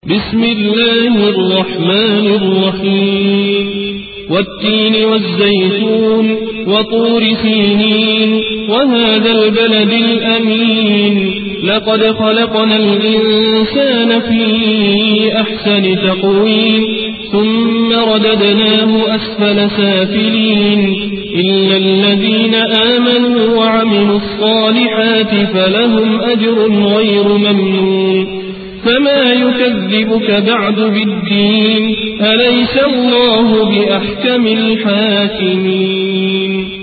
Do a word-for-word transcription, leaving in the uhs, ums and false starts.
بسم الله الرحمن الرحيم والتين والزيتون وطور سينين وهذا البلد الأمين لقد خلقنا الإنسان في أحسن تقويم ثم رددناه أسفل سافلين إلا الذين آمنوا وعملوا الصالحات فلهم أجر غير ممنون فما يكذبك بعد بالدين أليس الله بأحكم الحاكمين